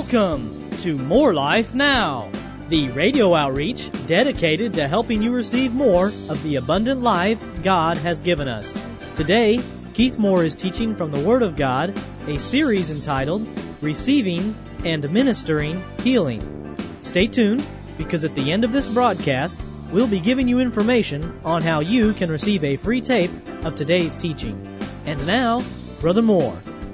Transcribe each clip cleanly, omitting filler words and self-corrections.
Welcome to More Life Now, the radio outreach dedicated to helping you receive more of the abundant life God has given us. Today, Keith Moore is teaching from the Word of God, a series entitled Receiving and Ministering Healing. Stay tuned, because at the end of this broadcast, we'll be giving you information on how you can receive a free tape of today's teaching. And now, Brother Moore.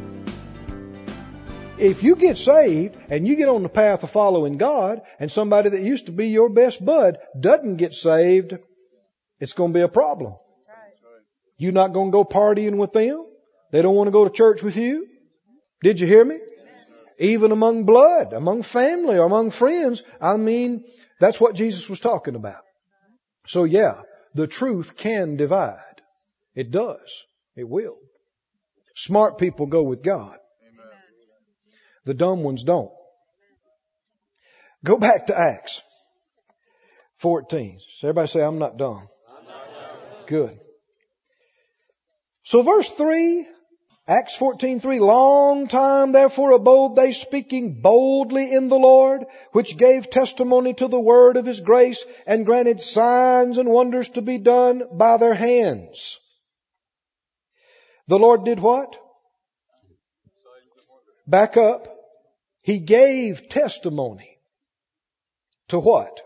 If you get saved and you get on the path of following God, and somebody that used to be your best bud doesn't get saved, it's going to be a problem. You're not going to go partying with them. They don't want to go to church with you. Did you hear me? Even among blood, among family, or among friends. I mean, that's what Jesus was talking about. So yeah, the truth can divide. It does. It will. Smart people go with God. The dumb ones don't. Go back to Acts 14. So everybody say, I'm not dumb. Good. So verse 3, Acts 14:3, long time therefore abode they, speaking boldly in the Lord, which gave testimony to the word of His grace, and granted signs and wonders to be done by their hands. The Lord did what? Back up. He gave testimony to what?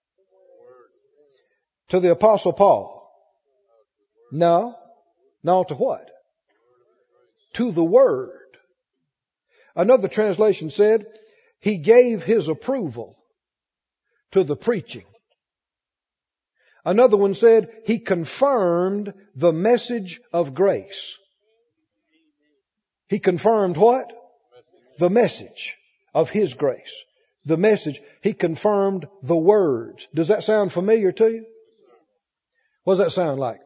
To the Apostle Paul. No, to what? To the Word. Another translation said, He gave His approval to the preaching. Another one said, He confirmed the message of grace. He confirmed what? The message of His grace. The message. He confirmed the words. Does that sound familiar to you? What does that sound like?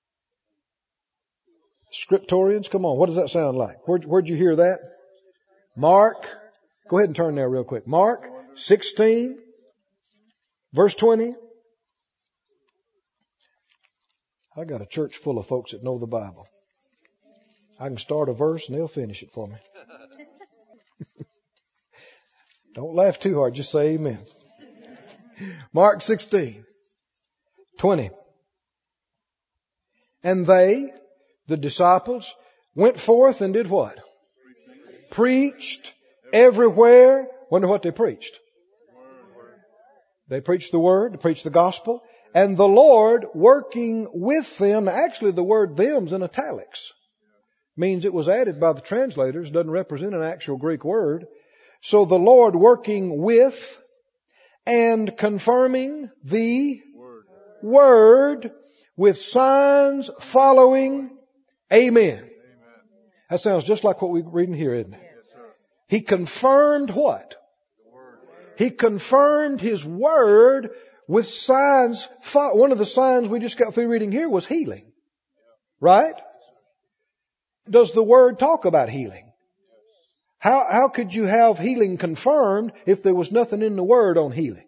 Scriptorians? Come on. What does that sound like? Where'd you hear that? Mark. Go ahead and turn there real quick. Mark 16, verse 20. I got a church full of folks that know the Bible. I can start a verse and they'll finish it for me. Don't laugh too hard. Just say amen. Mark 16, 20. And they, the disciples, went forth and did what? Preached everywhere. Wonder what they preached. They preached the word, they preached the gospel, and the Lord working with them. Actually, the word them's in italics. Means it was added by the translators, doesn't represent an actual Greek word. So the Lord working with and confirming the word with signs following. Amen. That sounds just like what we're reading here, isn't it? He confirmed what? He confirmed His word with signs. One of the signs we just got through reading here was healing. Right? Does the word talk about healing? How could you have healing confirmed if there was nothing in the word on healing?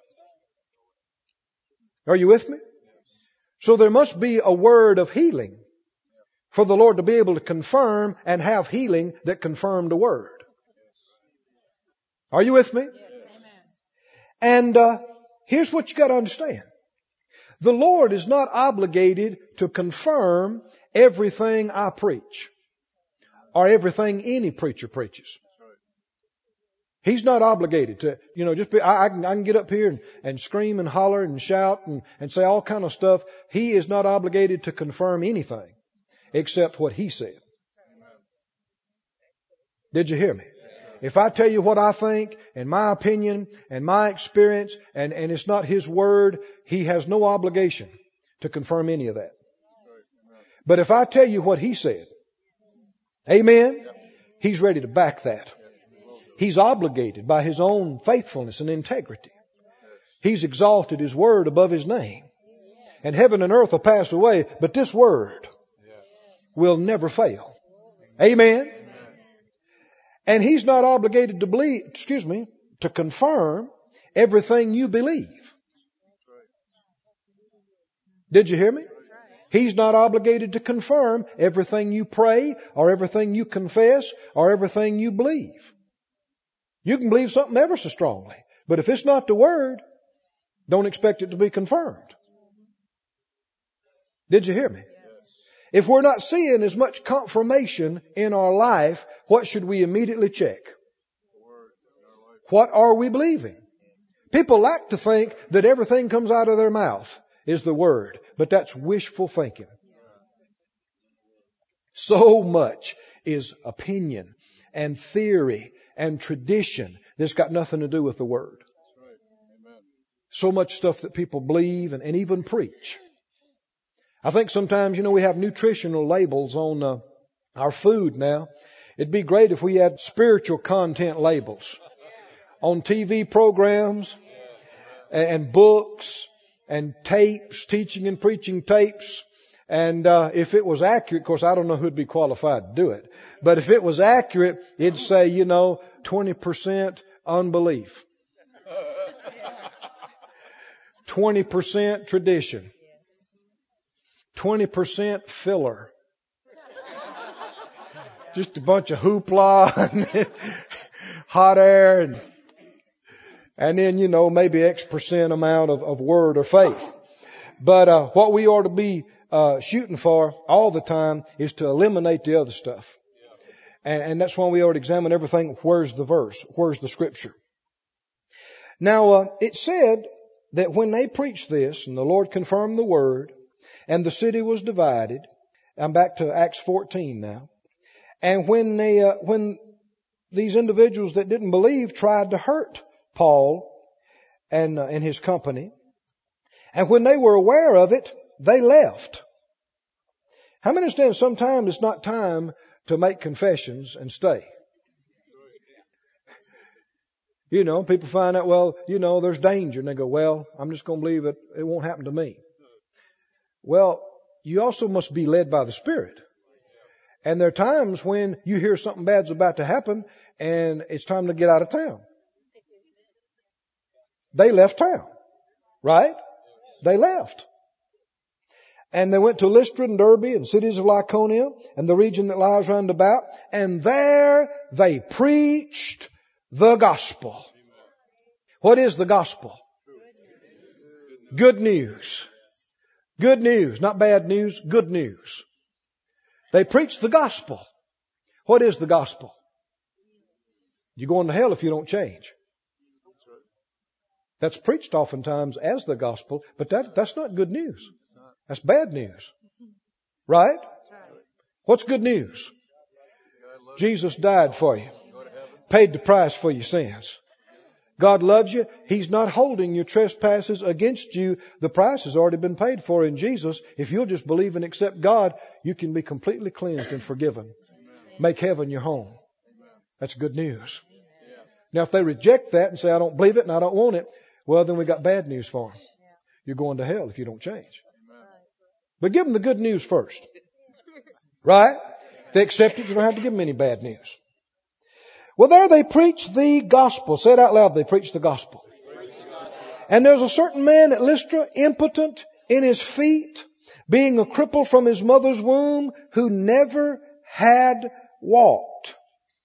Are you with me? So there must be a word of healing for the Lord to be able to confirm and have healing that confirmed the word. Are you with me? And here's what you got to understand. The Lord is not obligated to confirm everything I preach or everything any preacher preaches. He's not obligated to, just be, I can get up here and scream and holler and shout and say all kind of stuff. He is not obligated to confirm anything except what He said. Did you hear me? If I tell you what I think and my opinion and my experience and it's not His word, He has no obligation to confirm any of that. But if I tell you what He said, amen, He's ready to back that. He's obligated by His own faithfulness and integrity. He's exalted His word above His name. And heaven and earth will pass away, but this word will never fail. Amen. And He's not obligated to confirm everything you believe. Did you hear me? He's not obligated to confirm everything you pray or everything you confess or everything you believe. You can believe something ever so strongly, but if it's not the Word, don't expect it to be confirmed. Did you hear me? If we're not seeing as much confirmation in our life, what should we immediately check? What are we believing? People like to think that everything comes out of their mouth is the Word, but that's wishful thinking. So much is opinion and theory and tradition that's got nothing to do with the Word. So much stuff that people believe and even preach. I think sometimes, we have nutritional labels on our food now. It'd be great if we had spiritual content labels on TV programs and books and tapes, teaching and preaching tapes. And if it was accurate, of course, I don't know who'd be qualified to do it. But if it was accurate, it'd say, 20% unbelief. 20% tradition. 20% filler. Just a bunch of hoopla and hot air and then, maybe X% amount of word or faith. But what we ought to be shooting for all the time is to eliminate the other stuff. And that's why we ought to examine everything. Where's the verse? Where's the scripture? Now, it said that when they preached this and the Lord confirmed the word and the city was divided, I'm back to Acts 14 now. And when these individuals that didn't believe tried to hurt Paul and his company, and when they were aware of it, they left. How many understand sometimes it's not time to make confessions and stay? People find out, there's danger. And they go, I'm just going to believe it won't happen to me. Well, you also must be led by the Spirit. And there are times when you hear something bad's about to happen and it's time to get out of town. They left town, right? They left. And they went to Lystra and Derbe and cities of Lycaonia and the region that lies round about. And there they preached the gospel. What is the gospel? Good news. Good news. Not bad news. Good news. They preached the gospel. What is the gospel? You're going to hell if you don't change. That's preached oftentimes as the gospel, but that's not good news. That's bad news. Right? What's good news? Jesus died for you. Paid the price for your sins. God loves you. He's not holding your trespasses against you. The price has already been paid for in Jesus. If you'll just believe and accept God, you can be completely cleansed and forgiven. Make heaven your home. That's good news. Now, if they reject that and say, I don't believe it and I don't want it, well, then we got bad news for them. You're going to hell if you don't change. But give them the good news first. Right? If they accept it, you don't have to give them any bad news. Well, there they preach the gospel. Say it out loud. They preach the gospel. And there's a certain man at Lystra, impotent in his feet, being a cripple from his mother's womb, who never had walked.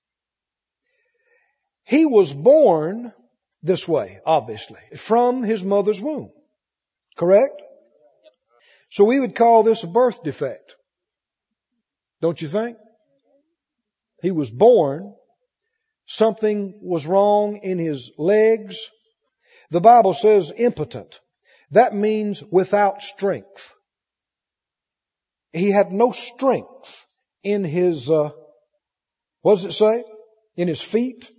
He was born this way, obviously, from his mother's womb. Correct? So we would call this a birth defect. Don't you think? He was born. Something was wrong in his legs. The Bible says impotent. That means without strength. He had no strength in his, what does it say? In his feet.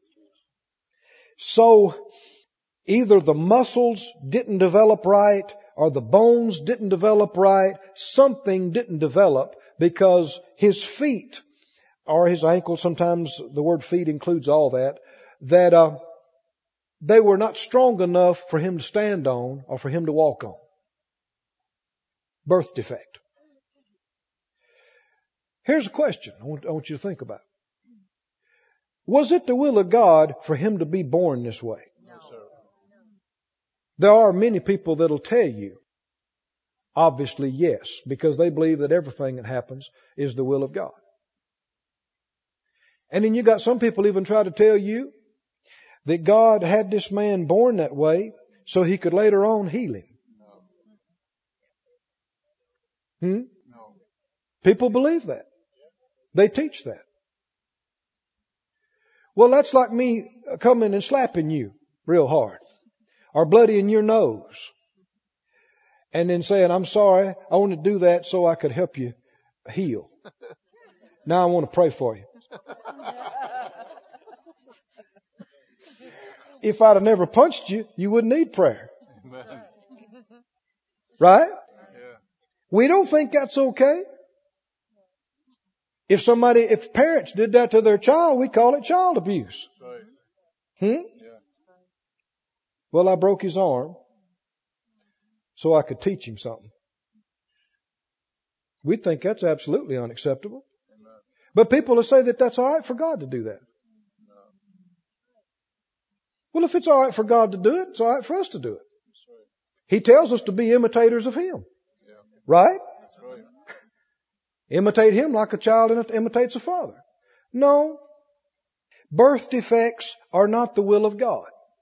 So either the muscles didn't develop right or the bones didn't develop right. Something didn't develop because his feet or his ankles, sometimes the word feet includes all that they were not strong enough for him to stand on or for him to walk on. Birth defect. Here's a question I want you to think about. Was it the will of God for him to be born this way? No. There are many people that'll tell you, obviously yes, because they believe that everything that happens is the will of God. And then you got some people even try to tell you that God had this man born that way so He could later on heal him? No. People believe that. They teach that. Well, that's like me coming and slapping you real hard, or bloodying your nose, and then saying, I'm sorry, I want to do that so I could help you heal. Now I want to pray for you. If I'd have never punched you, you wouldn't need prayer. Right? We don't think that's okay. If parents did that to their child, we call it child abuse. Well, I broke his arm so I could teach him something. We think that's absolutely unacceptable. But people will say that that's all right for God to do that. Well, if it's all right for God to do it, it's all right for us to do it. He tells us to be imitators of Him. Right? Imitate Him like a child imitates a father. No. Birth defects are not the will of God.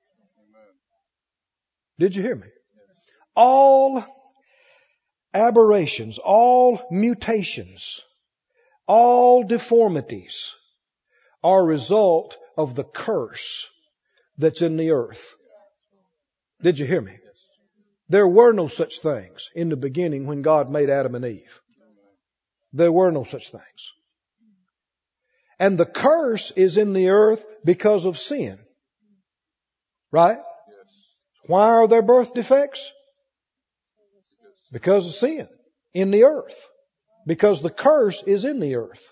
Did you hear me? All aberrations, all mutations, all deformities are a result of the curse that's in the earth. Did you hear me? There were no such things in the beginning when God made Adam and Eve. There were no such things. And the curse is in the earth because of sin. Right? Why are there birth defects? Because of sin in the earth. Because the curse is in the earth.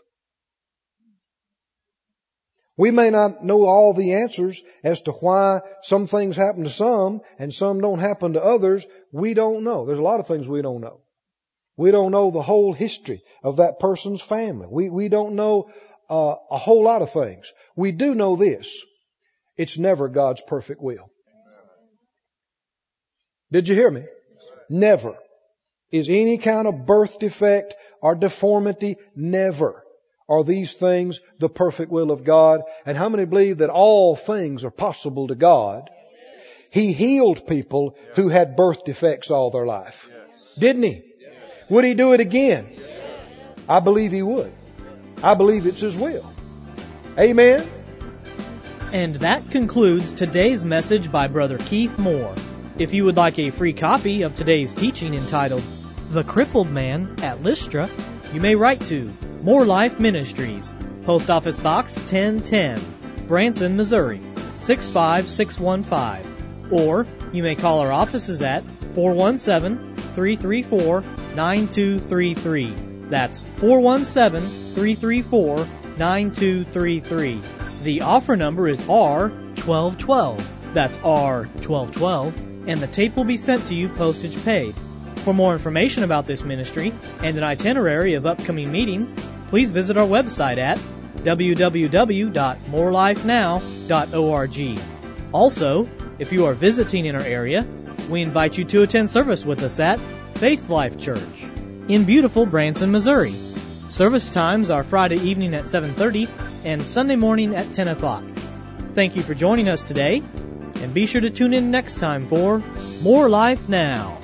We may not know all the answers as to why some things happen to some and some don't happen to others. We don't know. There's a lot of things we don't know. We don't know the whole history of that person's family. We don't know a whole lot of things. We do know this. It's never God's perfect will. Did you hear me? Never is any kind of birth defect or deformity, never are these things the perfect will of God. And how many believe that all things are possible to God? He healed people who had birth defects all their life. Didn't He? Would He do it again? I believe He would. I believe it's His will. Amen. And that concludes today's message by Brother Keith Moore. If you would like a free copy of today's teaching entitled The Crippled Man at Lystra, you may write to More Life Ministries, Post Office Box 1010, Branson, Missouri 65615. Or you may call our offices at 417-334-9233. That's 417-334-9233. The offer number is R1212. That's R1212. And the tape will be sent to you postage paid. For more information about this ministry and an itinerary of upcoming meetings, please visit our website at www.morelifenow.org. Also, if you are visiting in our area, we invite you to attend service with us at Faith Life Church in beautiful Branson, Missouri. Service times are Friday evening at 7:30 and Sunday morning at 10 o'clock. Thank you for joining us today, and be sure to tune in next time for More Life Now.